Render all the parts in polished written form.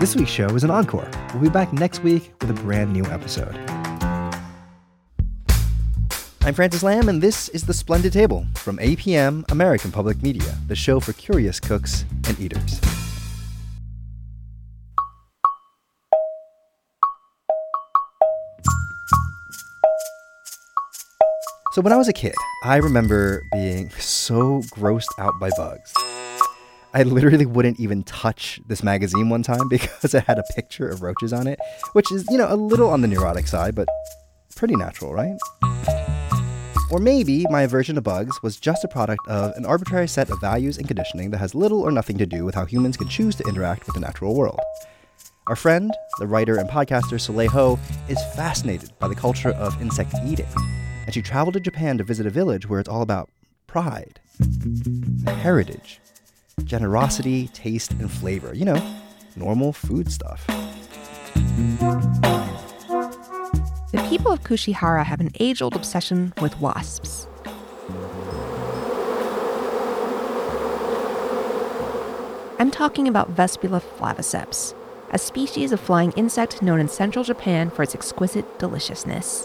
This week's show is an encore. We'll be back next week with a brand new episode. I'm Francis Lamb, and this is The Splendid Table from APM, American Public Media, the show for curious cooks and eaters. So when I was a kid, I remember being so grossed out by bugs. I literally wouldn't even touch this magazine one time because it had a picture of roaches on it, which is, a little on the neurotic side, but pretty natural, right? Or maybe my aversion to bugs was just a product of an arbitrary set of values and conditioning that has little or nothing to do with how humans can choose to interact with the natural world. Our friend, the writer and podcaster Soleil Ho, is fascinated by the culture of insect eating, and she traveled to Japan to visit a village where it's all about pride, heritage, generosity, taste, and flavor. Normal food stuff. The people of Kushihara have an age-old obsession with wasps. I'm talking about Vespula flaviceps, a species of flying insect known in central Japan for its exquisite deliciousness.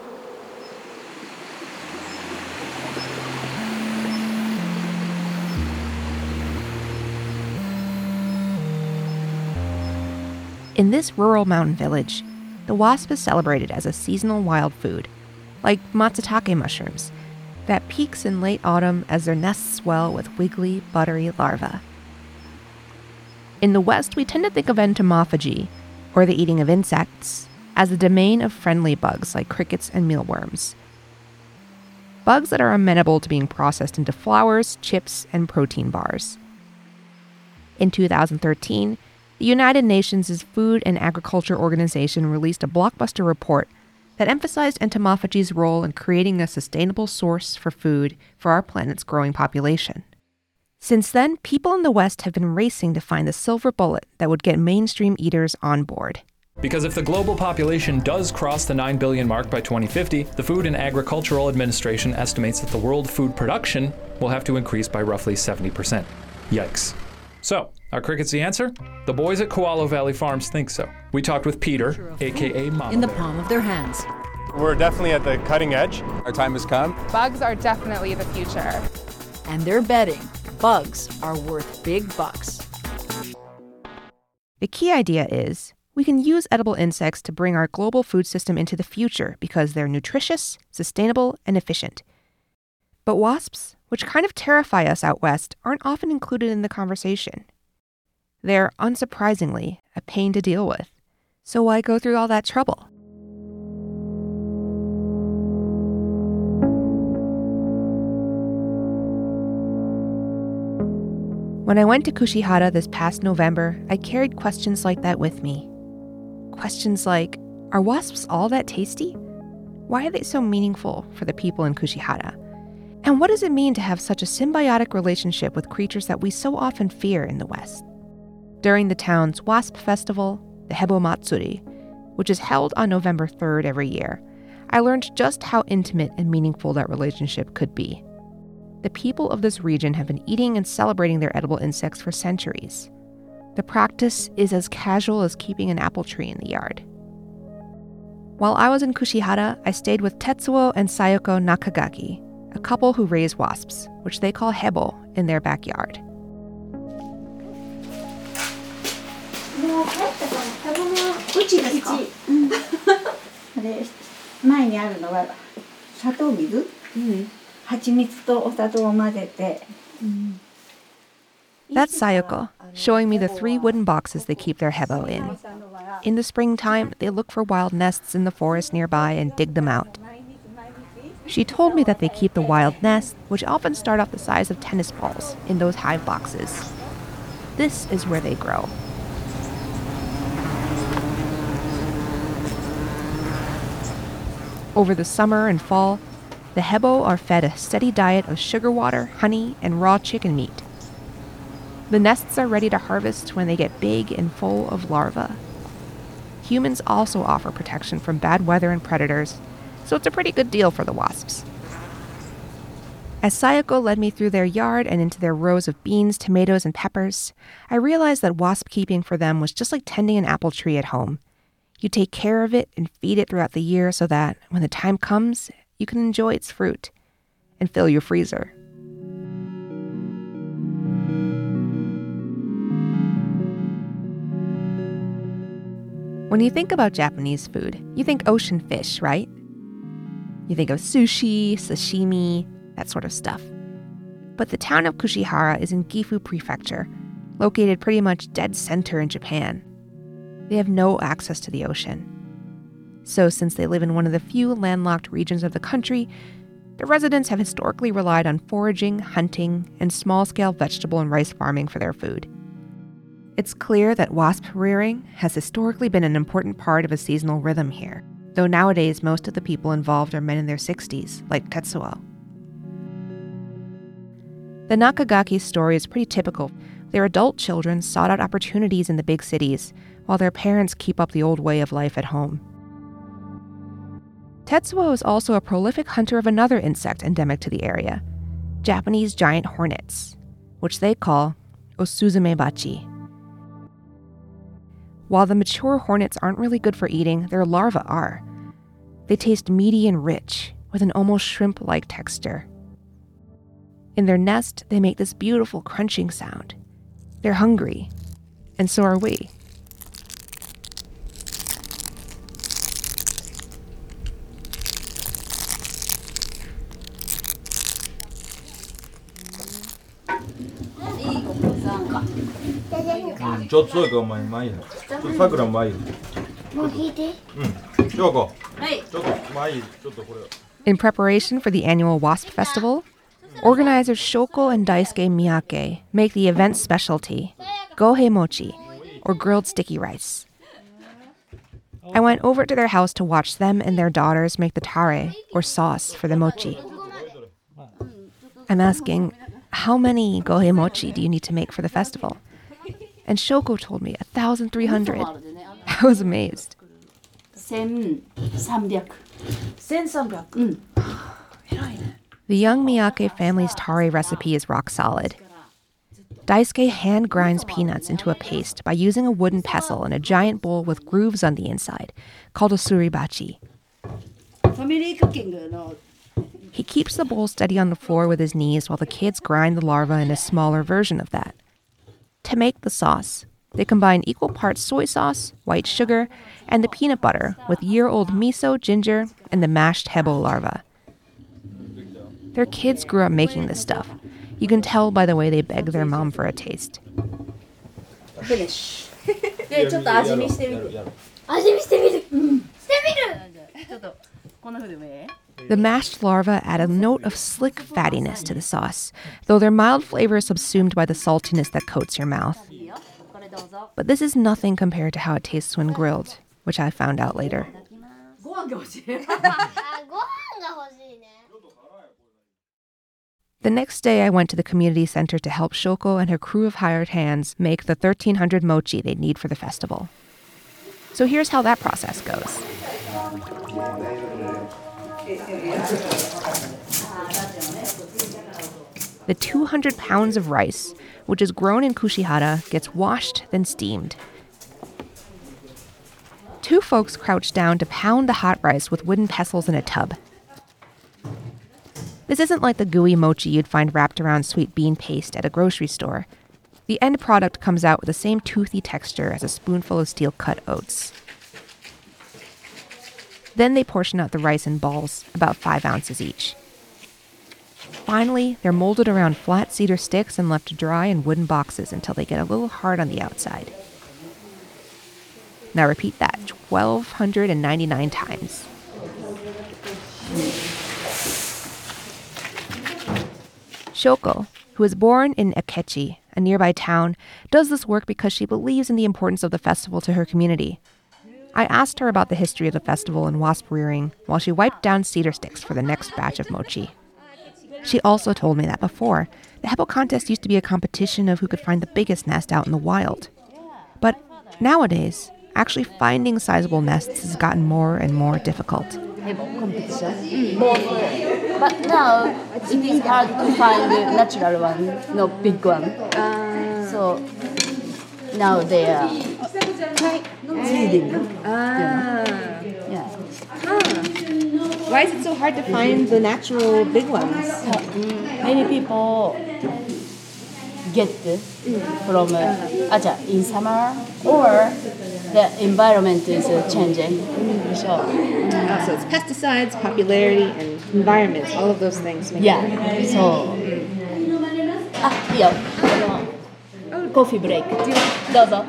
In this rural mountain village, the wasp is celebrated as a seasonal wild food, like matsutake mushrooms, that peaks in late autumn as their nests swell with wiggly, buttery larvae. In the West, we tend to think of entomophagy, or the eating of insects, as the domain of friendly bugs like crickets and mealworms. Bugs that are amenable to being processed into flours, chips, and protein bars. In 2013, the United Nations' Food and Agriculture Organization released a blockbuster report that emphasized entomophagy's role in creating a sustainable source for food for our planet's growing population. Since then, people in the West have been racing to find the silver bullet that would get mainstream eaters on board. Because if the global population does cross the 9 billion mark by 2050, the Food and Agricultural Administration estimates that the world food production will have to increase by roughly 70%. Yikes. So, are crickets the answer? The boys at Koala Valley Farms think so. We talked with Peter, aka Mama in the Bear. palm of their hands. We're definitely at the cutting edge. Our time has come. Bugs are definitely the future. And they're betting bugs are worth big bucks. The key idea is we can use edible insects to bring our global food system into the future because they're nutritious, sustainable, and efficient. But wasps, which kind of terrify us out west, aren't often included in the conversation. They're, unsurprisingly, a pain to deal with. So why go through all that trouble? When I went to Kushihara this past November, I carried questions like that with me. Questions like, are wasps all that tasty? Why are they so meaningful for the people in Kushihara? And what does it mean to have such a symbiotic relationship with creatures that we so often fear in the West? During the town's Wasp Festival, the Hebo Matsuri, which is held on November 3rd every year, I learned just how intimate and meaningful that relationship could be. The people of this region have been eating and celebrating their edible insects for centuries. The practice is as casual as keeping an apple tree in the yard. While I was in Kushihara, I stayed with Tetsuo and Sayoko Nakagaki, a couple who raise wasps, which they call hebo, in their backyard. That's Sayoko, showing me the 3 wooden boxes they keep their hebo in. In the springtime, they look for wild nests in the forest nearby and dig them out. She told me that they keep the wild nests, which often start off the size of tennis balls, in those hive boxes. This is where they grow. Over the summer and fall, the hebo are fed a steady diet of sugar water, honey, and raw chicken meat. The nests are ready to harvest when they get big and full of larvae. Humans also offer protection from bad weather and predators, so it's a pretty good deal for the wasps. As Sayoko led me through their yard and into their rows of beans, tomatoes, and peppers, I realized that wasp keeping for them was just like tending an apple tree at home. You take care of it and feed it throughout the year so that, when the time comes, you can enjoy its fruit and fill your freezer. When you think about Japanese food, you think ocean fish, right? You think of sushi, sashimi, that sort of stuff. But the town of Kushihara is in Gifu Prefecture, located pretty much dead center in Japan. They have no access to the ocean. So since they live in one of the few landlocked regions of the country, the residents have historically relied on foraging, hunting, and small-scale vegetable and rice farming for their food. It's clear that wasp rearing has historically been an important part of a seasonal rhythm here, though nowadays most of the people involved are men in their 60s, like Tetsuo. The Nakagaki story is pretty typical. Their adult children sought out opportunities in the big cities, while their parents keep up the old way of life at home. Tetsuo is also a prolific hunter of another insect endemic to the area, Japanese giant hornets, which they call osuzumebachi. While the mature hornets aren't really good for eating, their larvae are. They taste meaty and rich, with an almost shrimp-like texture. In their nest, they make this beautiful crunching sound. They're hungry, and so are we. In preparation for the annual Wasp Festival, organizers Shoko and Daisuke Miyake make the event's specialty, gohei mochi, or grilled sticky rice. I went over to their house to watch them and their daughters make the tare, or sauce, for the mochi. I'm asking, how many gohei mochi do you need to make for the festival? And Shoko told me 1,300. I was amazed. 1,300. 1,300. The young Miyake family's tare recipe is rock solid. Daisuke hand grinds peanuts into a paste by using a wooden pestle in a giant bowl with grooves on the inside, called a suribachi. He keeps the bowl steady on the floor with his knees while the kids grind the larva in a smaller version of that. To make the sauce, they combine equal parts soy sauce, white sugar, and the peanut butter with year-old miso, ginger, and the mashed hebo larva. Their kids grew up making this stuff. You can tell by the way they beg their mom for a taste. Finish. The mashed larvae add a note of slick fattiness to the sauce, though their mild flavor is subsumed by the saltiness that coats your mouth. But this is nothing compared to how it tastes when grilled, which I found out later. The next day, I went to the community center to help Shoko and her crew of hired hands make the 1,300 mochi they'd need for the festival. So here's how that process goes. The 200 pounds of rice, which is grown in Kushihara, gets washed, then steamed. 2 folks crouch down to pound the hot rice with wooden pestles in a tub. This isn't like the gooey mochi you'd find wrapped around sweet bean paste at a grocery store. The end product comes out with the same toothy texture as a spoonful of steel-cut oats. Then they portion out the rice in balls, about 5 ounces each. Finally, they're molded around flat cedar sticks and left to dry in wooden boxes until they get a little hard on the outside. Now repeat that 1,299 times. Shoko, who was born in Akechi, a nearby town, does this work because she believes in the importance of the festival to her community. I asked her about the history of the festival and wasp rearing while she wiped down cedar sticks for the next batch of mochi. She also told me that before, the hebo contest used to be a competition of who could find the biggest nest out in the wild. But nowadays, actually finding sizable nests has gotten more and more difficult. But now it is hard to find the natural one, no big one. So now they are breeding. Yeah. Why is it so hard to find the natural big ones? Many people get from in summer or the environment is changing. So it's pesticides, popularity, and environment. All of those things. So coffee break. どうぞ。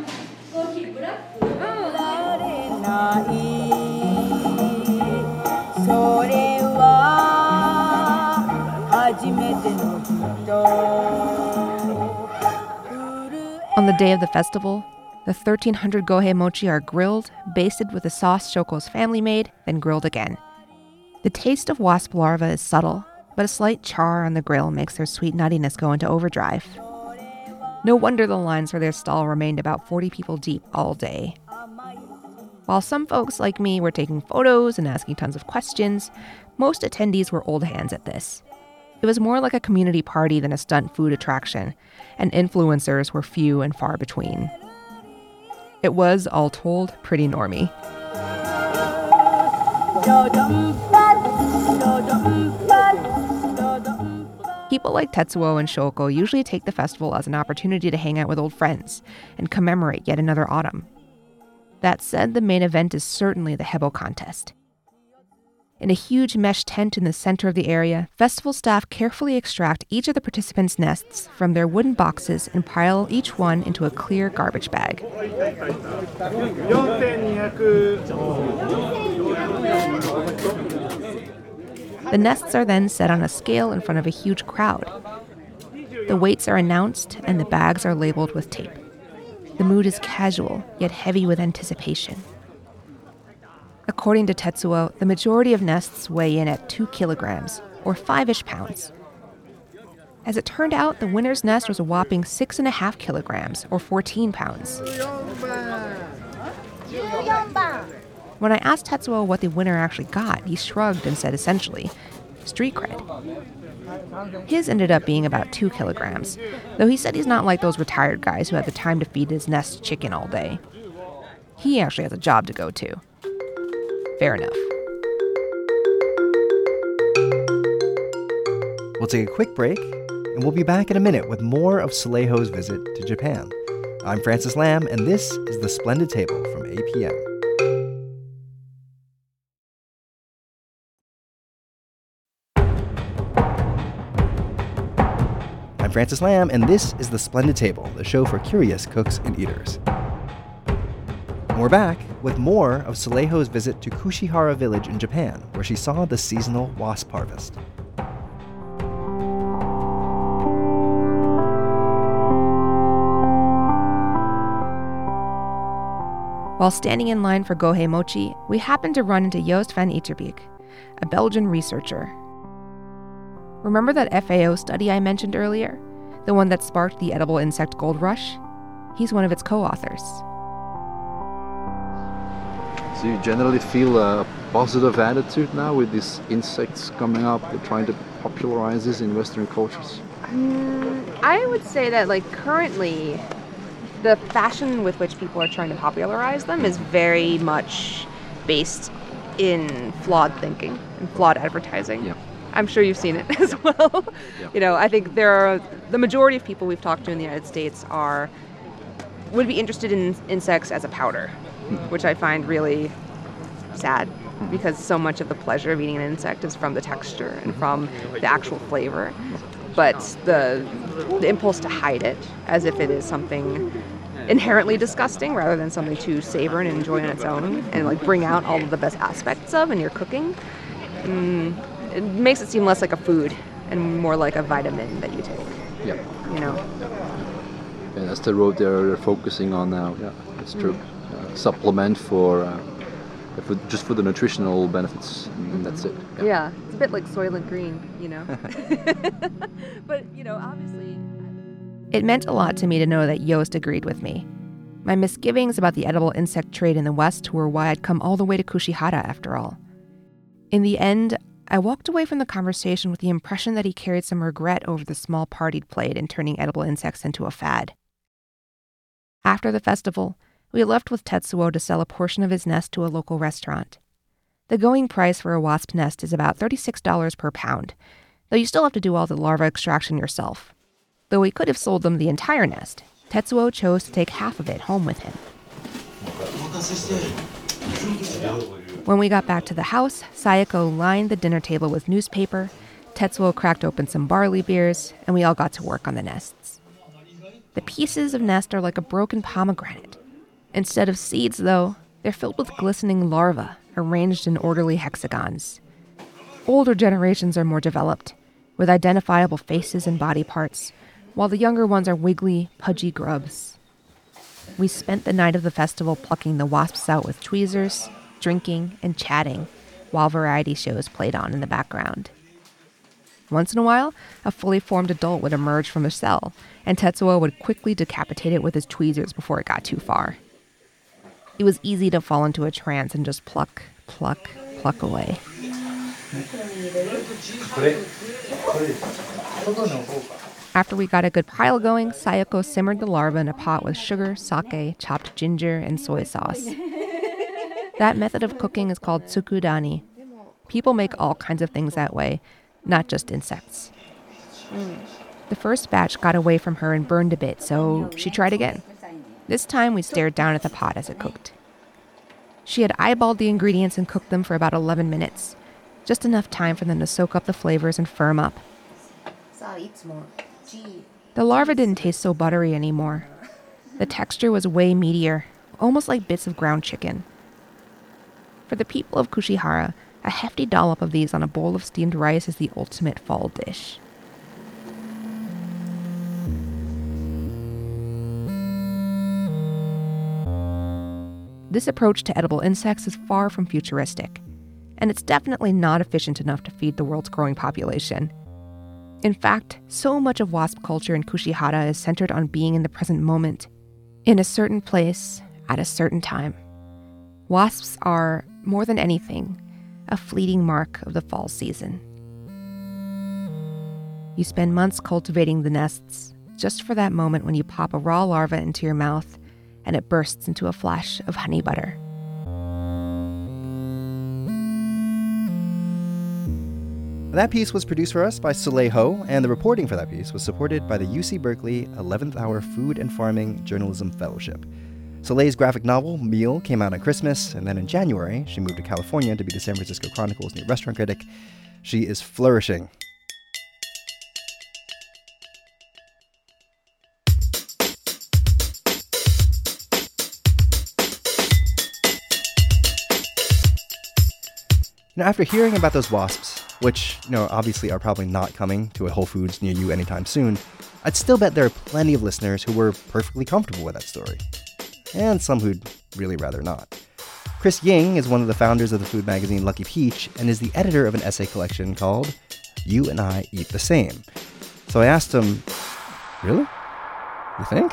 それは初めての人。 On the day of the festival, the 1,300 gohei mochi are grilled, basted with a sauce Shoko's family made, then grilled again. The taste of wasp larva is subtle, but a slight char on the grill makes their sweet nuttiness go into overdrive. No wonder the lines for their stall remained about 40 people deep all day. While some folks like me were taking photos and asking tons of questions, most attendees were old hands at this. It was more like a community party than a stunt food attraction, and influencers were few and far between. It was, all told, pretty normy. People like Tetsuo and Shoko usually take the festival as an opportunity to hang out with old friends and commemorate yet another autumn. That said, the main event is certainly the Hebo contest. In a huge mesh tent in the center of the area, festival staff carefully extract each of the participants' nests from their wooden boxes and pile each one into a clear garbage bag. The nests are then set on a scale in front of a huge crowd. The weights are announced and the bags are labeled with tape. The mood is casual, yet heavy with anticipation. According to Tetsuo, the majority of nests weigh in at 2 kilograms, or 5-ish pounds. As it turned out, the winner's nest was a whopping 6.5 kilograms, or 14 pounds. When I asked Tetsuo what the winner actually got, he shrugged and said essentially, street cred. His ended up being about 2 kilograms, though he said he's not like those retired guys who have the time to feed his nest chicken all day. He actually has a job to go to. Fair enough. We'll take a quick break, and we'll be back in a minute with more of Soleijo's visit to Japan. I'm Francis Lam, and this is The Splendid Table from APM. I'm Francis Lam, and this is The Splendid Table, the show for curious cooks and eaters. And we're back with more of Soleijo's visit to Kushihara Village in Japan, where she saw the seasonal wasp harvest. While standing in line for gohei mochi, we happened to run into Joost van Ijterbeek, a Belgian researcher. Remember that FAO study I mentioned earlier? The one that sparked the edible insect gold rush? He's one of its co-authors. So you generally feel a positive attitude now with these insects coming up, they're trying to popularize this in Western cultures? I would say that currently, the fashion with which people are trying to popularize them is very much based in flawed thinking and flawed advertising. Yeah. I'm sure you've seen it as well. Yeah. I think the majority of people we've talked to in the United States would be interested in insects as a powder, which I find really sad because so much of the pleasure of eating an insect is from the texture and from the actual flavor. But the impulse to hide it as if it is something inherently disgusting rather than something to savor and enjoy on its own and bring out all of the best aspects of in your cooking, it makes it seem less like a food and more like a vitamin that you take. Yeah. Yeah, that's the road they're focusing on now. Yeah, that's true. Supplement just for the nutritional benefits, and that's it. Yeah, it's a bit like Soylent Green, But, obviously... It meant a lot to me to know that Joost agreed with me. My misgivings about the edible insect trade in the West were why I'd come all the way to Kushihara after all. In the end, I walked away from the conversation with the impression that he carried some regret over the small part he'd played in turning edible insects into a fad. After the festival, we left with Tetsuo to sell a portion of his nest to a local restaurant. The going price for a wasp nest is about $36 per pound, though you still have to do all the larva extraction yourself. Though we could have sold them the entire nest, Tetsuo chose to take half of it home with him. When we got back to the house, Sayako lined the dinner table with newspaper, Tetsuo cracked open some barley beers, and we all got to work on the nests. The pieces of nest are like a broken pomegranate. Instead of seeds, though, they're filled with glistening larvae, arranged in orderly hexagons. Older generations are more developed, with identifiable faces and body parts, while the younger ones are wiggly, pudgy grubs. We spent the night of the festival plucking the wasps out with tweezers, drinking, and chatting, while variety shows played on in the background. Once in a while, a fully formed adult would emerge from a cell, and Tetsuo would quickly decapitate it with his tweezers before it got too far. It was easy to fall into a trance and just pluck, pluck, pluck away. After we got a good pile going, Sayako simmered the larva in a pot with sugar, sake, chopped ginger, and soy sauce. That method of cooking is called tsukudani. People make all kinds of things that way, not just insects. The first batch got away from her and burned a bit, so she tried again. This time we stared down at the pot as it cooked. She had eyeballed the ingredients and cooked them for about 11 minutes, just enough time for them to soak up the flavors and firm up. The larva didn't taste so buttery anymore. The texture was way meatier, almost like bits of ground chicken. For the people of Kushihara, a hefty dollop of these on a bowl of steamed rice is the ultimate fall dish. This approach to edible insects is far from futuristic, and it's definitely not efficient enough to feed the world's growing population. In fact, so much of wasp culture in Kushihara is centered on being in the present moment, in a certain place, at a certain time. Wasps are, more than anything, a fleeting mark of the fall season. You spend months cultivating the nests, just for that moment when you pop a raw larva into your mouth and it bursts into a flash of honey butter. That piece was produced for us by Soleil Ho, and the reporting for that piece was supported by the UC Berkeley 11th Hour Food and Farming Journalism Fellowship. Soleil's graphic novel, Meal, came out on Christmas, and then in January, she moved to California to be the San Francisco Chronicle's new restaurant critic. She is flourishing. Now, after hearing about those wasps, which, obviously are probably not coming to a Whole Foods near you anytime soon, I'd still bet there are plenty of listeners who were perfectly comfortable with that story. And some who'd really rather not. Chris Ying is one of the founders of the food magazine Lucky Peach and is the editor of an essay collection called You and I Eat the Same. So I asked him, really? You think?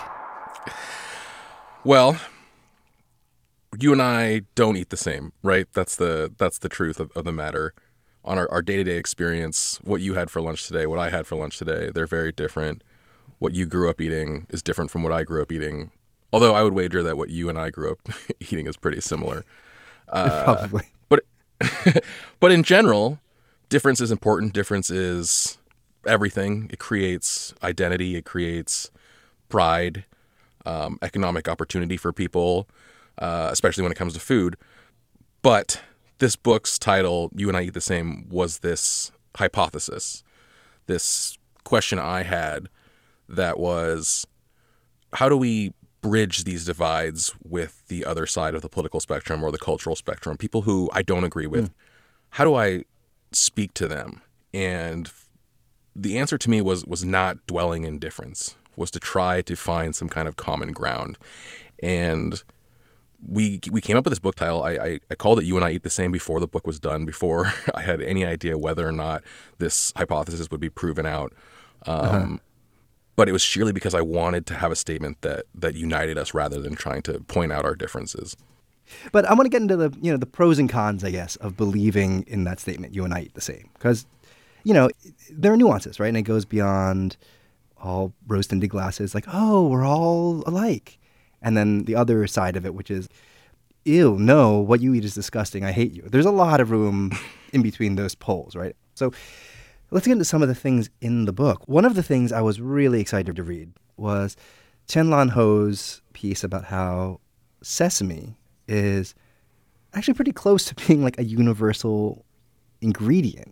Well, you and I don't eat the same, right? That's the truth of the matter. On our day-to-day experience, what you had for lunch today, what I had for lunch today, they're very different. What you grew up eating is different from what I grew up eating. Although I would wager that what you and I grew up eating is pretty similar. Probably. But in general, difference is important. Difference is everything. It creates identity. It creates pride, economic opportunity for people, especially when it comes to food. But this book's title, You and I Eat the Same, was this hypothesis, this question I had that was, how do we bridge these divides with the other side of the political spectrum or the cultural spectrum, people who I don't agree with? How do I speak to them? And the answer to me was not dwelling in difference, was to try to find some kind of common ground. And we came up with this book title. I called it You and I Eat the Same before the book was done, before I had any idea whether or not this hypothesis would be proven out. But it was sheerly because I wanted to have a statement that united us rather than trying to point out our differences. But I want to get into the pros and cons, I guess, of believing in that statement, you and I eat the same. Because, there are nuances, right? And it goes beyond all rose-tinted glasses, like, oh, we're all alike. And then the other side of it, which is, ew, no, what you eat is disgusting, I hate you. There's a lot of room in between those poles, right? So let's get into some of the things in the book. One of the things I was really excited to read was Qianlan Ho's piece about how sesame is actually pretty close to being like a universal ingredient.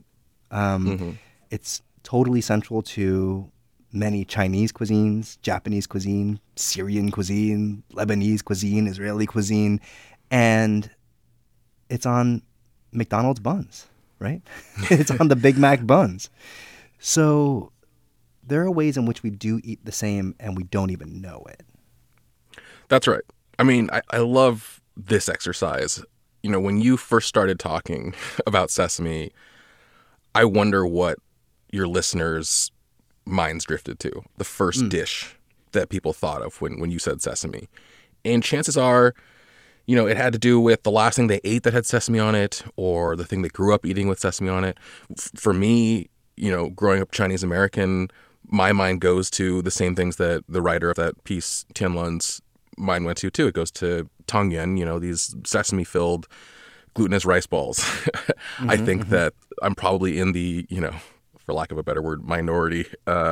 It's totally central to many Chinese cuisines, Japanese cuisine, Syrian cuisine, Lebanese cuisine, Israeli cuisine, and it's on McDonald's buns, right? It's on the Big Mac buns. So there are ways in which we do eat the same and we don't even know it. That's right. I mean, I love this exercise. When you first started talking about sesame, I wonder what your listeners' minds drifted to. The first dish that people thought of when you said sesame. And chances are, it had to do with the last thing they ate that had sesame on it, or the thing they grew up eating with sesame on it. For me, growing up Chinese American, my mind goes to the same things that the writer of that piece, Tianlan's mind went to too. It goes to tangyuan, these sesame-filled glutinous rice balls. I think that I'm probably in the, for lack of a better word, minority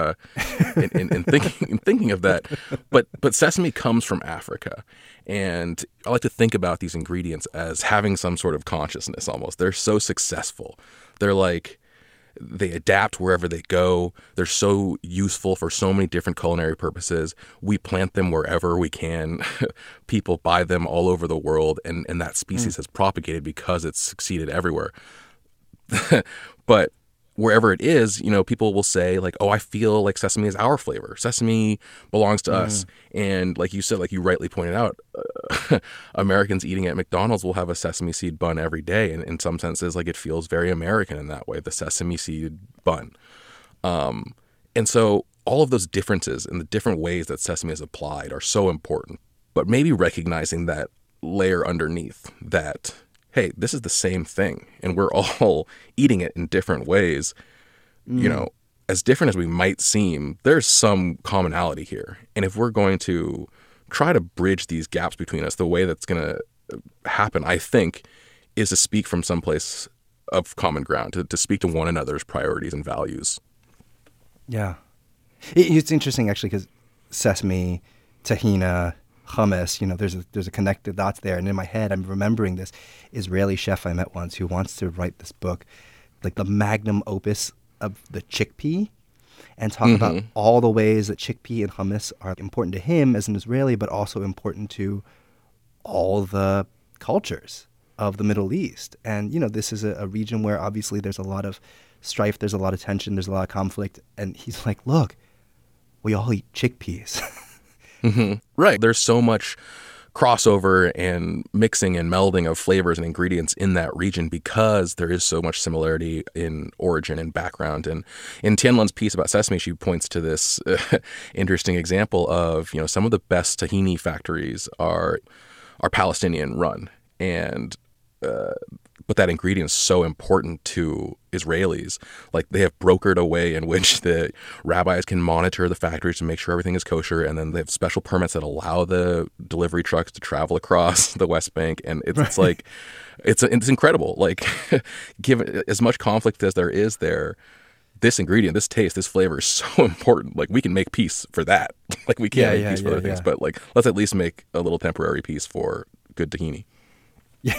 in thinking of that. But sesame comes from Africa. And I like to think about these ingredients as having some sort of consciousness almost. They're so successful. They adapt wherever they go. They're so useful for so many different culinary purposes. We plant them wherever we can. People buy them all over the world, and that species has propagated because it's succeeded everywhere. But wherever it is, people will say like, oh, I feel like sesame is our flavor. Sesame belongs to us. And like you said, like you rightly pointed out, Americans eating at McDonald's will have a sesame seed bun every day. And in some senses, like it feels very American in that way, the sesame seed bun. And so all of those differences and the different ways that sesame is applied are so important. But maybe recognizing that layer underneath that, hey, this is the same thing, and we're all eating it in different ways. As different as we might seem, there's some commonality here. And if we're going to try to bridge these gaps between us, the way that's going to happen, I think, is to speak from some place of common ground, to speak to one another's priorities and values. Yeah. It's interesting, actually, because sesame, tahina, hummus, there's a connected dots there. And in my head, I'm remembering this Israeli chef I met once who wants to write this book, like the magnum opus of the chickpea, and talk about all the ways that chickpea and hummus are important to him as an Israeli, but also important to all the cultures of the Middle East. And, this is a region where obviously there's a lot of strife, there's a lot of tension, there's a lot of conflict. And he's like, look, we all eat chickpeas. Right. There's so much crossover and mixing and melding of flavors and ingredients in that region because there is so much similarity in origin and background. And in Tianlan's piece about sesame, she points to this interesting example of, some of the best tahini factories are Palestinian run. And but that ingredient is so important to Israelis. Like they have brokered a way in which the rabbis can monitor the factories to make sure everything is kosher, and then they have special permits that allow the delivery trucks to travel across the West Bank. And it's like it's incredible. Like given as much conflict as there is there, this ingredient, this taste, this flavor is so important. Like we can make peace for that. Like we can't make peace for other things, but like let's at least make a little temporary peace for good tahini. Yeah.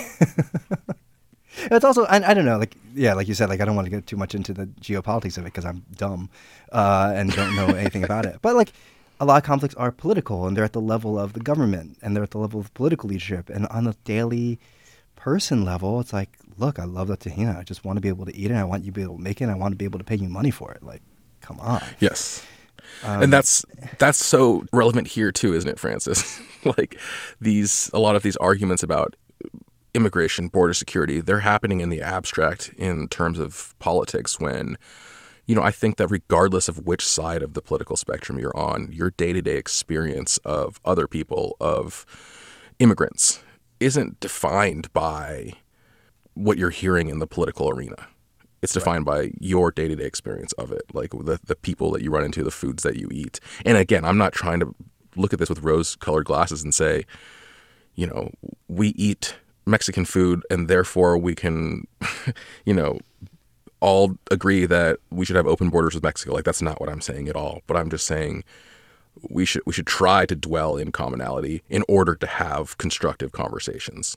It's also, I don't know, like you said, like I don't want to get too much into the geopolitics of it because I'm dumb and don't know anything about it. But like a lot of conflicts are political, and they're at the level of the government, and they're at the level of political leadership. And on a daily person level, it's like, look, I love that tahina. I just want to be able to eat it. I want you to be able to make it. And I want to be able to pay you money for it. Like, come on. Yes. And that's so relevant here too, isn't it, Francis? Like a lot of these arguments about immigration, border security, they're happening in the abstract in terms of politics when, I think that regardless of which side of the political spectrum you're on, your day-to-day experience of other people, of immigrants, isn't defined by what you're hearing in the political arena. It's defined by your day-to-day experience of it, like the people that you run into, the foods that you eat. And again, I'm not trying to look at this with rose-colored glasses and say, you know, we eat Mexican food and therefore we can, you know, all agree that we should have open borders with Mexico. Like, that's not what I'm saying at all. But I'm just saying we should try to dwell in commonality in order to have constructive conversations.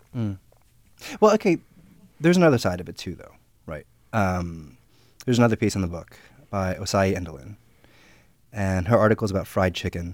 Well, okay, there's another side of it too, though, right? There's another piece in the book by Osai Endelin, and her article is about fried chicken.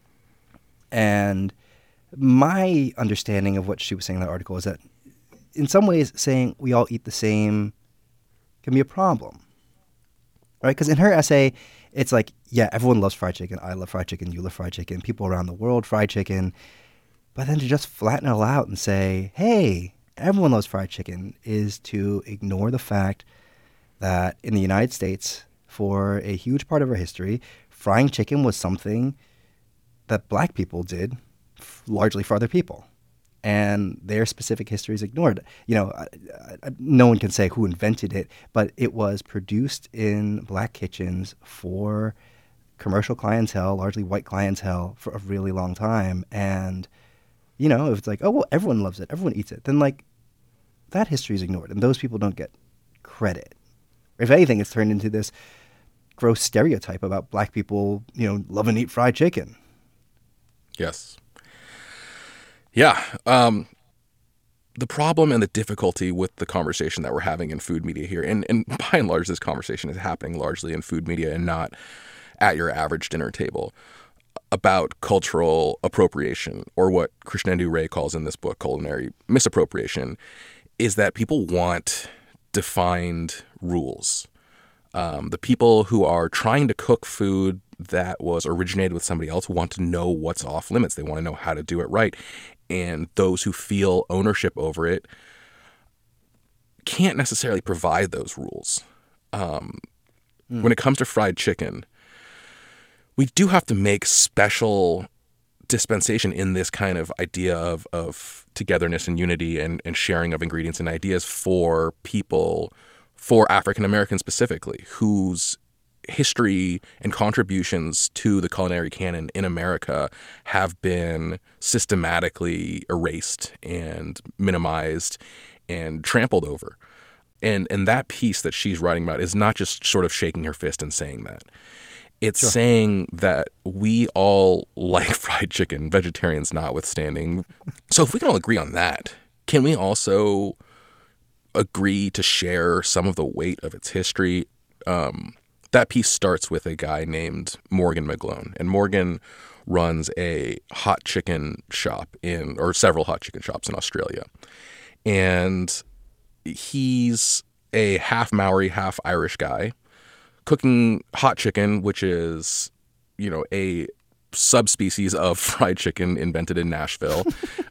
And my understanding of what she was saying in that article is that in some ways saying we all eat the same can be a problem, right? Because in her essay, it's like, yeah, everyone loves fried chicken. I love fried chicken. You love fried chicken. People around the world fried chicken. But then to just flatten it all out and say, hey, everyone loves fried chicken is to ignore the fact that in the United States, for a huge part of our history, frying chicken was something that black people did largely for other people. And their specific history is ignored. You know, no one can say who invented it, but it was produced in black kitchens for commercial clientele, largely white clientele, for a really long time. And, you know, if it's like, oh, well, everyone loves it, everyone eats it, then, like, that history is ignored, and those people don't get credit. If anything, it's turned into this gross stereotype about black people, you know, love and eat fried chicken. Yes. Yeah. The problem and the difficulty with the conversation that we're having in food media here, and by and large, this conversation is happening largely in food media and not at your average dinner table, about cultural appropriation, or what Krishnendu Ray calls in this book culinary misappropriation, is that people want defined rules. The people who are trying to cook food that was originated with somebody else want to know what's off limits. They want to know how to do it right. And those who feel ownership over it can't necessarily provide those rules. When it comes to fried chicken, we do have to make special dispensation in this kind of idea of togetherness and unity and sharing of ingredients and ideas for people, for African Americans specifically, whose history and contributions to the culinary canon in America have been systematically erased and minimized and trampled over. And that piece that she's writing about is not just sort of shaking her fist and saying that. It's saying that we all like fried chicken, vegetarians notwithstanding. So if we can all agree on that, can we also agree to share some of the weight of its history? That piece starts with a guy named Morgan McGlone, and Morgan runs a hot chicken shop or several hot chicken shops in Australia. And he's a half Maori, half Irish guy cooking hot chicken, which is, you know, a subspecies of fried chicken invented in Nashville,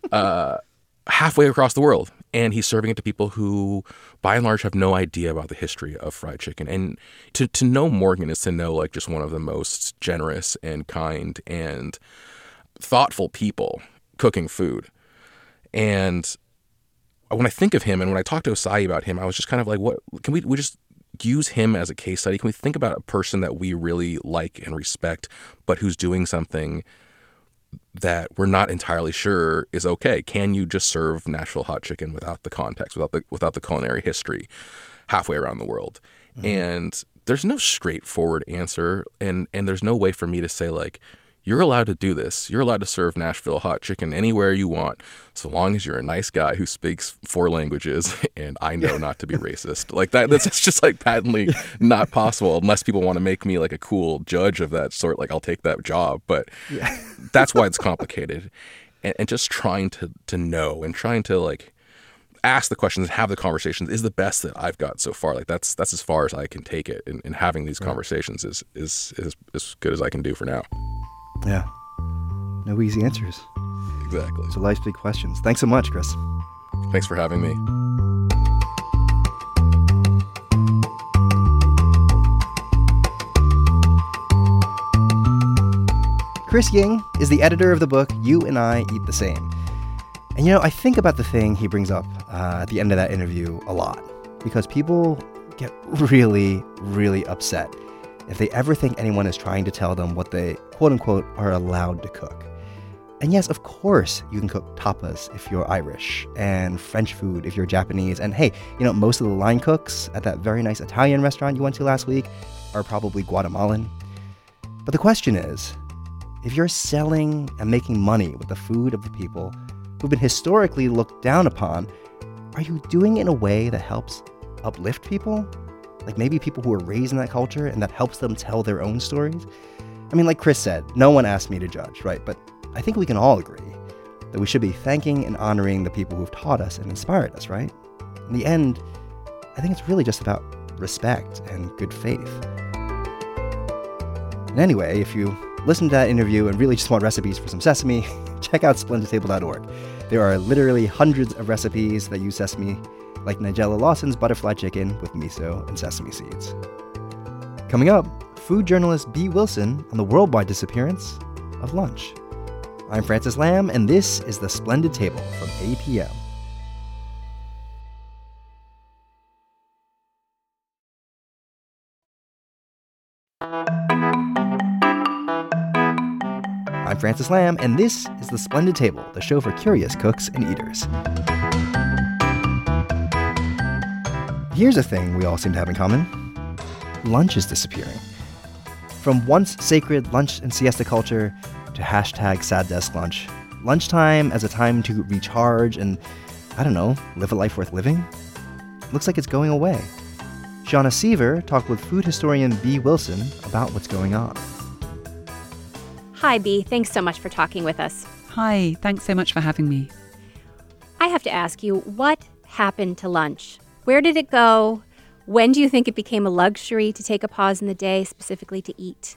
halfway across the world. And he's serving it to people who, by and large, have no idea about the history of fried chicken. And to know Morgan is to know, like, just one of the most generous and kind and thoughtful people cooking food. And when I think of him and when I talk to Osai about him, I was just kind of like, what can we just use him as a case study? Can we think about a person that we really like and respect, but who's doing something that we're not entirely sure is okay? Can you just serve Nashville hot chicken without the context, without the culinary history halfway around the world? Mm-hmm. And there's no straightforward answer, and there's no way for me to say, like, you're allowed to do this. You're allowed to serve Nashville hot chicken anywhere you want, so long as you're a nice guy who speaks 4 languages and I know not to be racist. Like that's just like patently not possible unless people want to make me like a cool judge of that sort. Like, I'll take that job, but that's why it's complicated. And just trying to know and trying to like ask the questions and have the conversations is the best that I've got so far. Like that's as far as I can take it. And having these conversations is as good as I can do for now. Yeah. No easy answers. Exactly. So life's big questions. Thanks so much, Chris. Thanks for having me. Chris Ying is the editor of the book You and I Eat the Same. And I think about the thing he brings up at the end of that interview a lot, because people get really, really upset if they ever think anyone is trying to tell them what they, quote unquote, are allowed to cook. And yes, of course, you can cook tapas if you're Irish, and French food if you're Japanese. And hey, most of the line cooks at that very nice Italian restaurant you went to last week are probably Guatemalan. But the question is, if you're selling and making money with the food of the people who've been historically looked down upon, are you doing it in a way that helps uplift people? Like maybe people who were raised in that culture and that helps them tell their own stories? I mean, like Chris said, no one asked me to judge, right? But I think we can all agree that we should be thanking and honoring the people who've taught us and inspired us, right? In the end, I think it's really just about respect and good faith. And anyway, if you listen to that interview and really just want recipes for some sesame, check out splendidtable.org. There are literally hundreds of recipes that use sesame, like Nigella Lawson's butterfly chicken with miso and sesame seeds. Coming up, food journalist Bee Wilson on the worldwide disappearance of lunch. I'm Francis Lam, and this is The Splendid Table from APM. I'm Francis Lam, and this is The Splendid Table, the show for curious cooks and eaters. Here's a thing we all seem to have in common. Lunch is disappearing. From once sacred lunch and siesta culture to hashtag sad desk lunch, lunchtime as a time to recharge and, live a life worth living, looks like it's going away. Shauna Seaver talked with food historian Bee Wilson about what's going on. Hi, Bee. Thanks so much for talking with us. Hi. Thanks so much for having me. I have to ask you, what happened to lunch? Where did it go? When do you think it became a luxury to take a pause in the day, specifically to eat?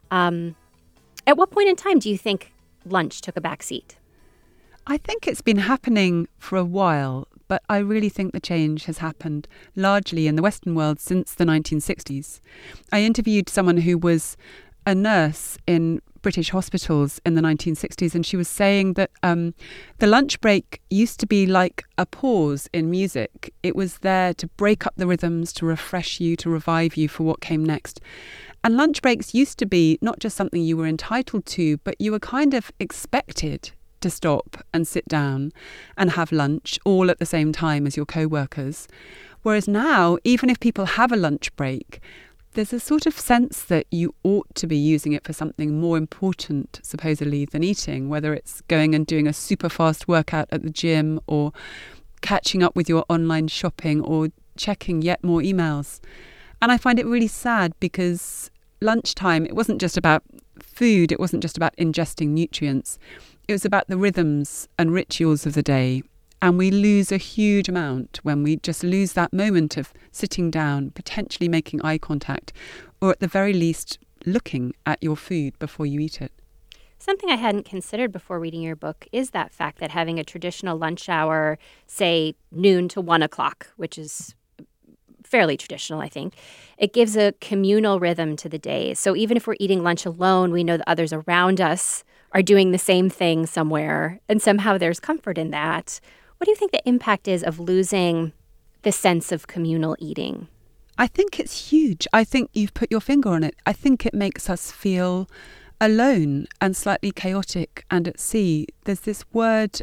At what point in time do you think lunch took a back seat? I think it's been happening for a while, but I really think the change has happened largely in the Western world since the 1960s. I interviewed someone who was a nurse in British hospitals in the 1960s, and she was saying that the lunch break used to be like a pause in music. It was there to break up the rhythms, to refresh you, to revive you for what came next. And lunch breaks used to be not just something you were entitled to, but you were kind of expected to stop and sit down and have lunch all at the same time as your co-workers. Whereas now, even if people have a lunch break, there's a sort of sense that you ought to be using it for something more important, supposedly, than eating, whether it's going and doing a super fast workout at the gym or catching up with your online shopping or checking yet more emails. And I find it really sad because lunchtime, it wasn't just about food, it wasn't just about ingesting nutrients. It was about the rhythms and rituals of the day. And we lose a huge amount when we just lose that moment of sitting down, potentially making eye contact, or at the very least, looking at your food before you eat it. Something I hadn't considered before reading your book is that fact that having a traditional lunch hour, say noon to 1 o'clock, which is fairly traditional, I think, it gives a communal rhythm to the day. So even if we're eating lunch alone, we know that others around us are doing the same thing somewhere, and somehow there's comfort in that. What do you think the impact is of losing the sense of communal eating? I think it's huge. I think you've put your finger on it. I think it makes us feel alone and slightly chaotic and at sea. There's this word,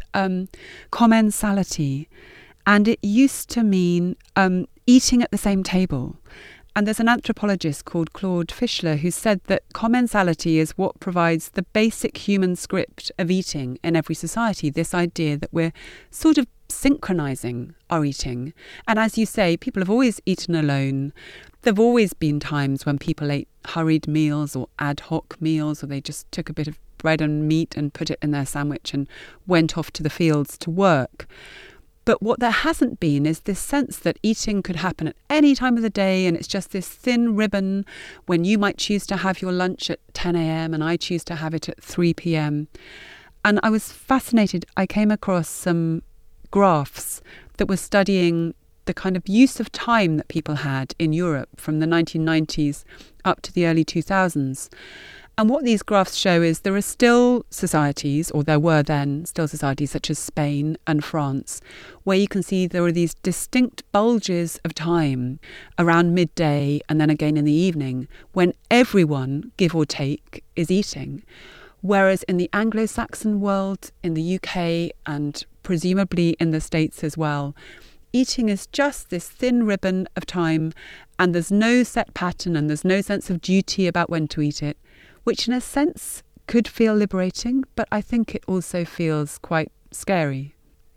commensality, and it used to mean eating at the same table. And there's an anthropologist called Claude Fischler who said that commensality is what provides the basic human script of eating in every society, this idea that we're sort of synchronizing our eating. And as you say, people have always eaten alone. There have always been times when people ate hurried meals or ad hoc meals, or they just took a bit of bread and meat and put it in their sandwich and went off to the fields to work. But what there hasn't been is this sense that eating could happen at any time of the day, and it's just this thin ribbon when you might choose to have your lunch at 10 a.m. and I choose to have it at 3 p.m. And I was fascinated. I came across some graphs that were studying the kind of use of time that people had in Europe from the 1990s up to the early 2000s. And what these graphs show is there are still societies, or there were then still societies such as Spain and France, where you can see there are these distinct bulges of time around midday and then again in the evening when everyone, give or take, is eating. Whereas in the Anglo-Saxon world, in the UK and presumably in the States as well, eating is just this thin ribbon of time and there's no set pattern and there's no sense of duty about when to eat it, which in a sense could feel liberating, but I think it also feels quite scary.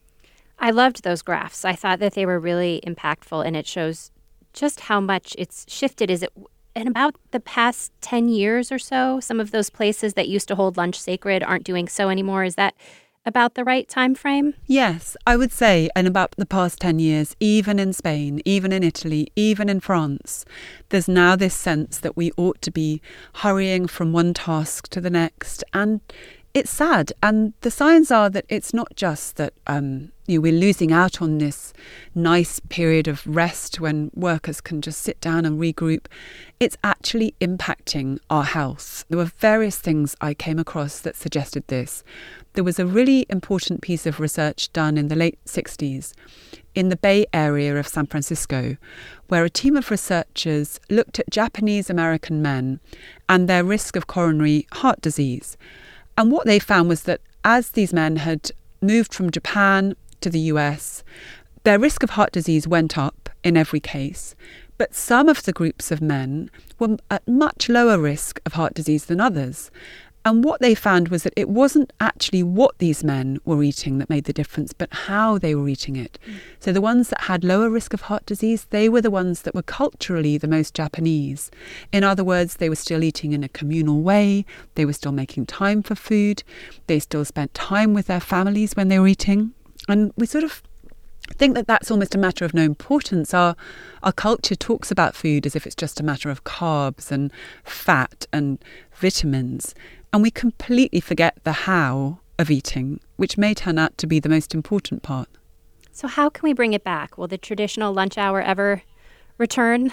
I loved those graphs. I thought that they were really impactful, and it shows just how much it's shifted. Is it in about the past 10 years or so? Some of those places that used to hold lunch sacred aren't doing so anymore. Is that about the right time frame? Yes, I would say in about the past 10 years, even in Spain, even in Italy, even in France, there's now this sense that we ought to be hurrying from one task to the next. And it's sad. And the signs are that it's not just that we're losing out on this nice period of rest when workers can just sit down and regroup. It's actually impacting our health. There were various things I came across that suggested this. There was a really important piece of research done in the late 60s in the Bay Area of San Francisco, where a team of researchers looked at Japanese American men and their risk of coronary heart disease. And what they found was that as these men had moved from Japan to the US, their risk of heart disease went up in every case. But some of the groups of men were at much lower risk of heart disease than others. And what they found was that it wasn't actually what these men were eating that made the difference, but how they were eating it. So the ones that had lower risk of heart disease, they were the ones that were culturally the most Japanese. In other words, they were still eating in a communal way. They were still making time for food. They still spent time with their families when they were eating. And we sort of think that that's almost a matter of no importance. Our culture talks about food as if it's just a matter of carbs and fat and vitamins. And we completely forget the how of eating, which may turn out to be the most important part. So how can we bring it back? Will the traditional lunch hour ever return?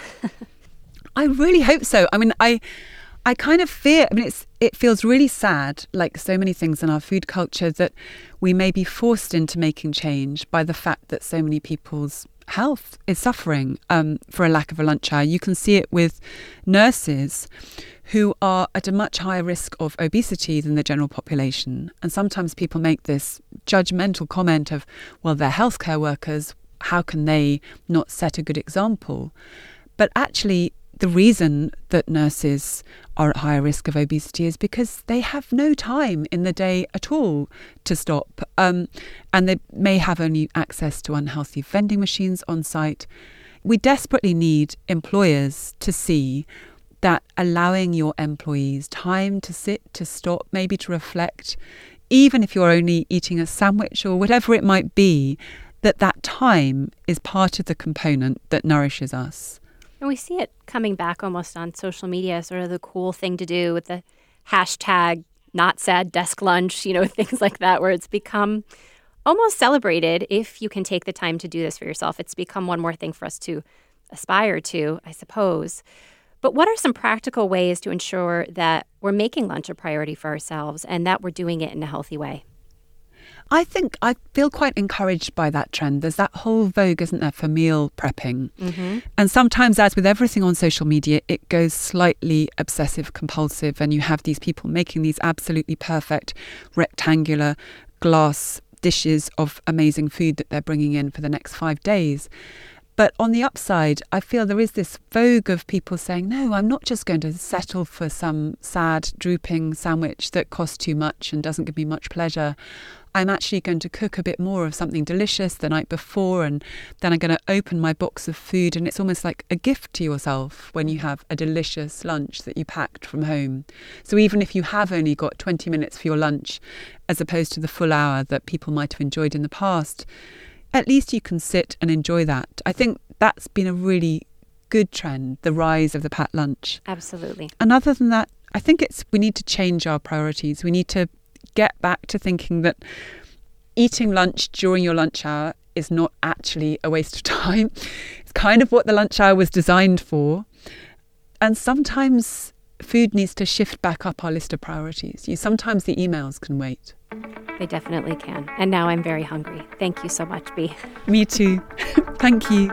I really hope so. I mean, I kind of fear, it feels really sad, like so many things in our food culture, that we may be forced into making change by the fact that so many people's health is suffering for a lack of a lunch hour. You can see it with nurses who are at a much higher risk of obesity than the general population. And sometimes people make this judgmental comment of, well, they're healthcare workers, how can they not set a good example? But actually, the reason that nurses are at higher risk of obesity is because they have no time in the day at all to stop. And they may have only access to unhealthy vending machines on site. We desperately need employers to see that allowing your employees time to sit, to stop, maybe to reflect, even if you're only eating a sandwich or whatever it might be, that time is part of the component that nourishes us. And we see it coming back almost on social media, sort of the cool thing to do with the hashtag not sad desk lunch, things like that, where it's become almost celebrated if you can take the time to do this for yourself. It's become one more thing for us to aspire to, I suppose. But what are some practical ways to ensure that we're making lunch a priority for ourselves and that we're doing it in a healthy way? I think I feel quite encouraged by that trend. There's that whole vogue, isn't there, for meal prepping. Mm-hmm. And sometimes, as with everything on social media, it goes slightly obsessive compulsive and you have these people making these absolutely perfect rectangular glass dishes of amazing food that they're bringing in for the next 5 days. But on the upside, I feel there is this vogue of people saying, no, I'm not just going to settle for some sad, drooping sandwich that costs too much and doesn't give me much pleasure. I'm actually going to cook a bit more of something delicious the night before, and then I'm going to open my box of food, and it's almost like a gift to yourself when you have a delicious lunch that you packed from home. So even if you have only got 20 minutes for your lunch, as opposed to the full hour that people might have enjoyed in the past, at least you can sit and enjoy that. I think that's been a really good trend, the rise of the packed lunch. Absolutely. And other than that, I think we need to change our priorities. We need to get back to thinking that eating lunch during your lunch hour is not actually a waste of time. It's kind of what the lunch hour was designed for. And sometimes food needs to shift back up our list of priorities. Sometimes the emails can wait. They definitely can. And now I'm very hungry. Thank you so much, Bea. Me too. Thank you.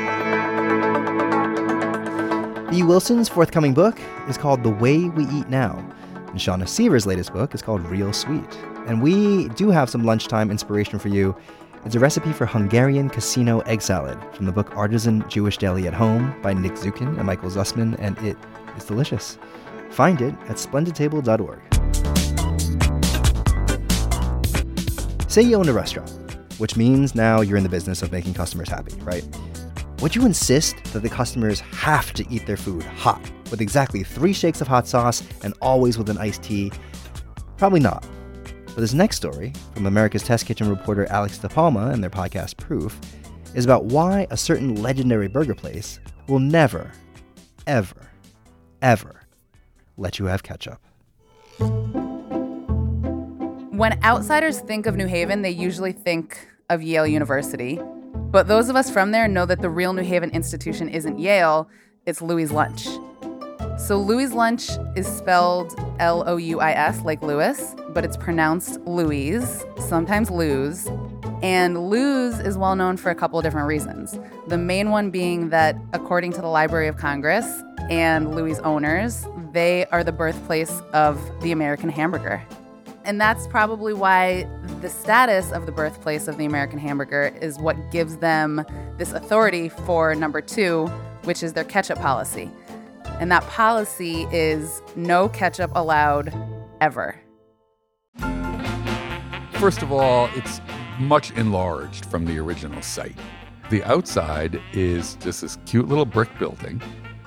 Bea Wilson's forthcoming book is called The Way We Eat Now, and Shauna Seaver's latest book is called Real Sweet. And we do have some lunchtime inspiration for you. It's a recipe for Hungarian casino egg salad from the book Artisan Jewish Deli at Home by Nick Zukin and Michael Zussman, and it is delicious. Find it at splendidtable.org. Say you own a restaurant, which means now you're in the business of making customers happy, right? Would you insist that the customers have to eat their food hot, with exactly 3 shakes of hot sauce and always with an iced tea? Probably not. But this next story, from America's Test Kitchen reporter Alex DePalma and their podcast Proof, is about why a certain legendary burger place will never, ever, ever let you have ketchup. When outsiders think of New Haven, they usually think of Yale University. But those of us from there know that the real New Haven institution isn't Yale, it's Louis' Lunch. So Louis' Lunch is spelled L-O-U-I-S, like Louis, but it's pronounced Louise, sometimes Luz. And Luz is well known for a couple of different reasons. The main one being that, according to the Library of Congress and Louis' owners, they are the birthplace of the American hamburger. And that's probably why the status of the birthplace of the American hamburger is what gives them this authority for number 2, which is their ketchup policy. And that policy is no ketchup allowed ever. First of all, it's much enlarged from the original site. The outside is just this cute little brick building,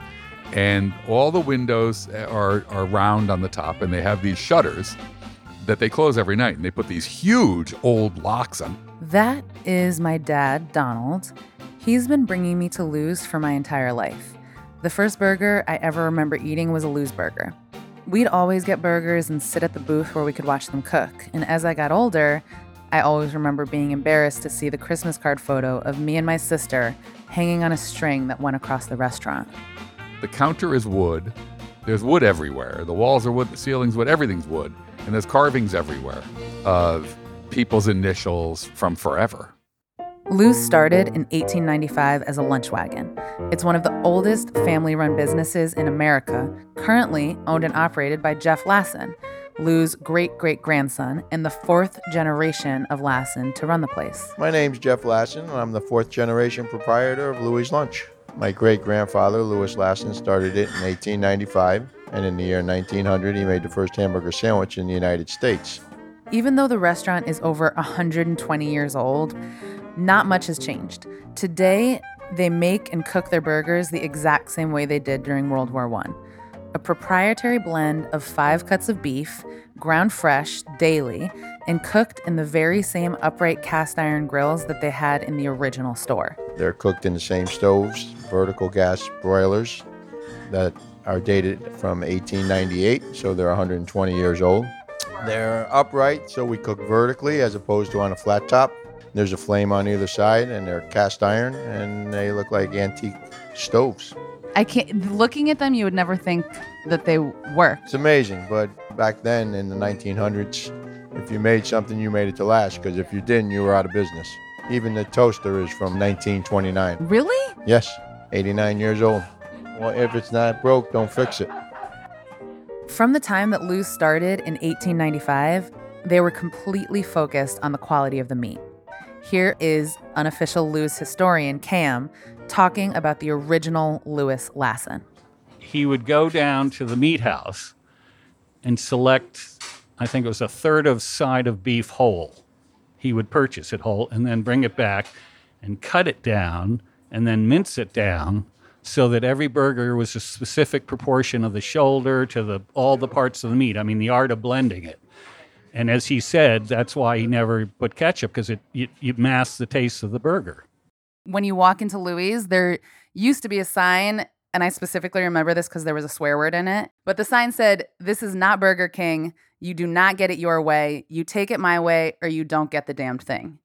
and all the windows are round on the top, and they have these shutters that they close every night, and they put these huge old locks on. That is my dad, Donald. He's been bringing me to Lou's for my entire life. The first burger I ever remember eating was a Lou's burger. We'd always get burgers and sit at the booth where we could watch them cook. And as I got older, I always remember being embarrassed to see the Christmas card photo of me and my sister hanging on a string that went across the restaurant. The counter is wood. There's wood everywhere. The walls are wood, the ceiling's wood, everything's wood. And there's carvings everywhere of people's initials from forever. Lou's started in 1895 as a lunch wagon. It's one of the oldest family-run businesses in America, currently owned and operated by Jeff Lassen, Lou's great-great-grandson and the 4th generation of Lassen to run the place. My name's Jeff Lassen, and I'm the 4th generation proprietor of Louis' Lunch. My great-grandfather, Louis Lassen, started it in 1895, and in the year 1900, he made the first hamburger sandwich in the United States. Even though the restaurant is over 120 years old, not much has changed. Today, they make and cook their burgers the exact same way they did during World War I. A proprietary blend of 5 cuts of beef, ground fresh daily, and cooked in the very same upright cast iron grills that they had in the original store. They're cooked in the same stoves, vertical gas broilers that are dated from 1898, so they're 120 years old. They're upright, so we cook vertically as opposed to on a flat top. There's a flame on either side, and they're cast iron, and they look like antique stoves. Looking at them, you would never think that they worked. It's amazing, but back then in the 1900s, if you made something, you made it to last, because if you didn't, you were out of business. Even the toaster is from 1929. Really? Yes, 89 years old. Well, if it's not broke, don't fix it. From the time that Lou's started in 1895, they were completely focused on the quality of the meat. Here is unofficial Lou's historian, Cam, talking about the original Louis Lassen. He would go down to the meat house and select, I think it was a third of side of beef whole. He would purchase it whole and then bring it back and cut it down and then mince it down so that every burger was a specific proportion of the shoulder to all the parts of the meat. I mean, the art of blending it. And as he said, that's why he never put ketchup, because you mask the taste of the burger. When you walk into Louis', there used to be a sign, and I specifically remember this because there was a swear word in it, but the sign said, "This is not Burger King. You do not get it your way. You take it my way, or you don't get the damned thing."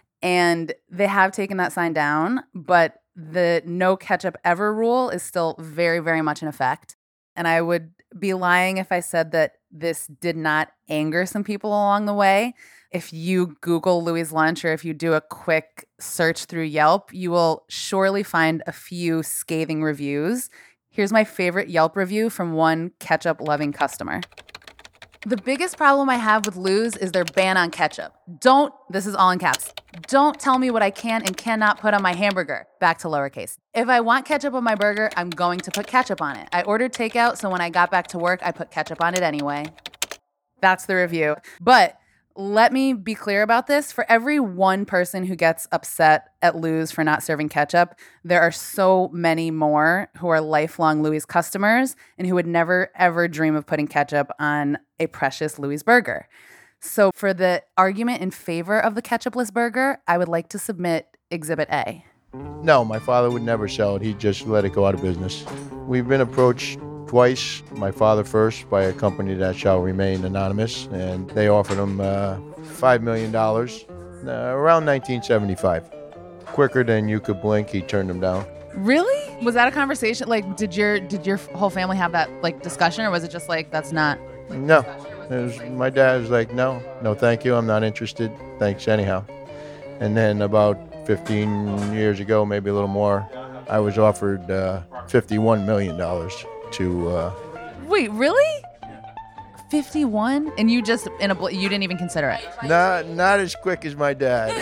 And they have taken that sign down, but the no ketchup ever rule is still very, very much in effect. And I would be lying if I said that this did not anger some people along the way. If you Google Louis' Lunch or if you do a quick search through Yelp, you will surely find a few scathing reviews. Here's my favorite Yelp review from one ketchup-loving customer. The biggest problem I have with Lou's is their ban on ketchup. This is all in caps, don't tell me what I can and cannot put on my hamburger. Back to lowercase. If I want ketchup on my burger, I'm going to put ketchup on it. I ordered takeout, so when I got back to work, I put ketchup on it anyway. That's the review. But let me be clear about this. For every one person who gets upset at Lou's for not serving ketchup, there are so many more who are lifelong Louis customers and who would never, ever dream of putting ketchup on a precious Louis burger. So for the argument in favor of the ketchupless burger, I would like to submit Exhibit A. No, my father would never sell it. He'd just let it go out of business. We've been approached twice, my father first, by a company that shall remain anonymous, and they offered him $5 million around 1975. Quicker than you could blink, he turned them down. Really? Was that a conversation? Like, did your whole family have that like discussion, or was it just like, that's not? No. My dad was like, no, thank you, I'm not interested. Thanks anyhow. And then about 15 years ago, maybe a little more, I was offered $51 million to... Wait, really? 51? And you just, you didn't even consider it? Not as quick as my dad.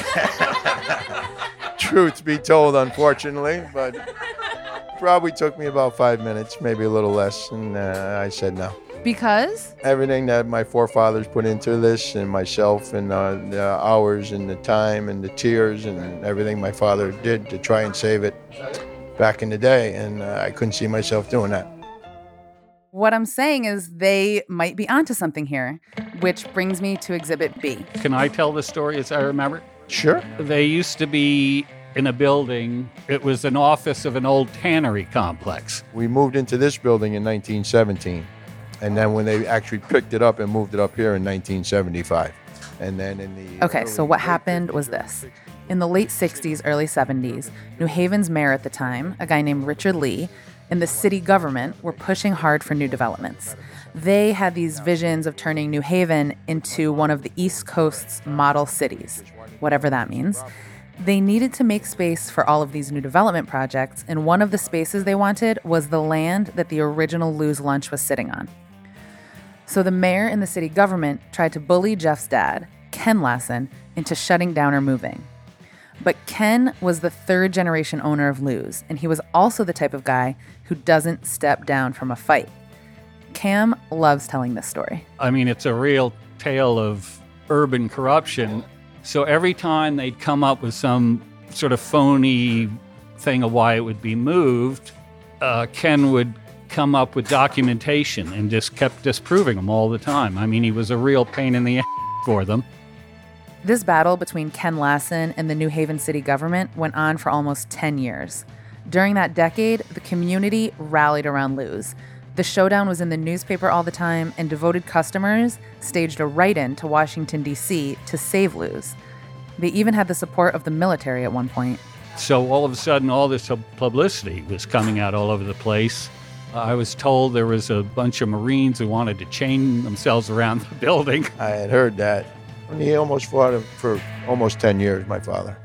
Truth be told, unfortunately, but probably took me about 5 minutes, maybe a little less, and I said no. Because? Everything that my forefathers put into this, and myself, and the hours, and the time, and the tears, and everything my father did to try and save it back in the day, and I couldn't see myself doing that. What I'm saying is they might be onto something here, which brings me to Exhibit B. Can I tell the story as I remember? Sure. They used to be in a building. It was an office of an old tannery complex. We moved into this building in 1917. And then when they actually picked it up and moved it up here in 1975. And then in the... Okay, so what happened was this. In the late 60s, early 70s, New Haven's mayor at the time, a guy named Richard Lee, and the city government were pushing hard for new developments. They had these visions of turning New Haven into one of the East Coast's model cities, whatever that means. They needed to make space for all of these new development projects, and one of the spaces they wanted was the land that the original Lou's Lunch was sitting on. So the mayor and the city government tried to bully Jeff's dad, Ken Lassen, into shutting down or moving. But Ken was the third-generation owner of Lou's, and he was also the type of guy who doesn't step down from a fight. Cam loves telling this story. I mean, it's a real tale of urban corruption. So every time they'd come up with some sort of phony thing of why it would be moved, Ken would come up with documentation and just kept disproving them all the time. I mean, he was a real pain in the ass for them. This battle between Ken Lassen and the New Haven city government went on for almost 10 years. During that decade, the community rallied around Lou's. The showdown was in the newspaper all the time, and devoted customers staged a write-in to Washington, D.C. to save Lou's. They even had the support of the military at one point. So all of a sudden, all this publicity was coming out all over the place. I was told there was a bunch of Marines who wanted to chain themselves around the building. I had heard that. He almost fought him for almost 10 years, my father.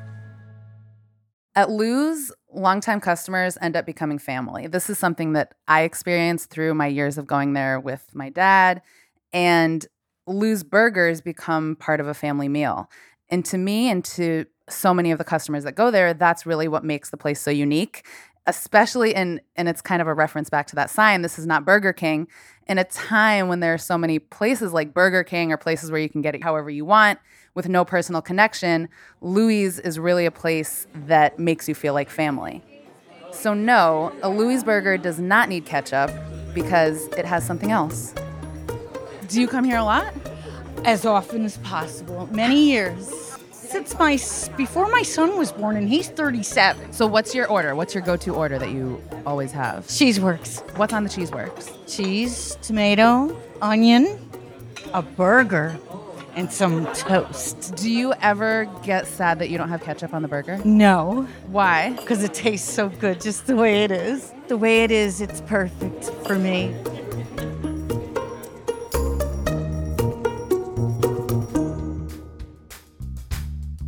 At Lou's, longtime customers end up becoming family. This is something that I experienced through my years of going there with my dad. And Lou's burgers become part of a family meal. And to me and to so many of the customers that go there, that's really what makes the place so unique. Especially and it's kind of a reference back to that sign, this is not Burger King. In a time when there are so many places like Burger King or places where you can get it however you want with no personal connection, Louis is really a place that makes you feel like family. So no, a Louis burger does not need ketchup because it has something else. Do you come here a lot? As often as possible. Many years. Since before my son was born, and he's 37. So what's your order? What's your go-to order that you always have? Cheeseworks. What's on the Cheeseworks? Cheese, tomato, onion, a burger, and some toast. Do you ever get sad that you don't have ketchup on the burger? No. Why? Because it tastes so good just the way it is. The way it is, it's perfect for me.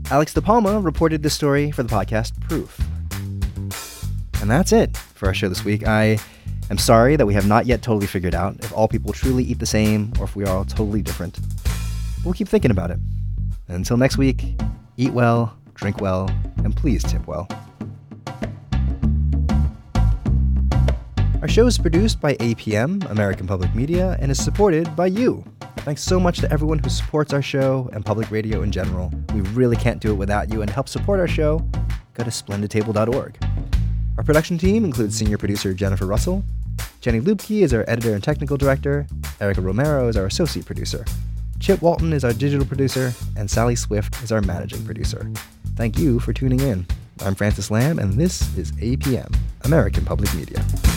Alex De Palma reported this story for the podcast Proof. And that's it for our show this week. I am sorry that we have not yet totally figured out if all people truly eat the same or if we are all totally different. We'll keep thinking about it. And until next week, eat well, drink well, and please tip well. Our show is produced by APM, American Public Media, and is supported by you. Thanks so much to everyone who supports our show and public radio in general. We really can't do it without you, and to help support our show, go to splendidtable.org. Our production team includes senior producer Jennifer Russell. Jenny Lubke is our editor and technical director. Erica Romero is our associate producer. Chip Walton is our digital producer, and Sally Swift is our managing producer. Thank you for tuning in. I'm Francis Lamb, and this is APM, American Public Media.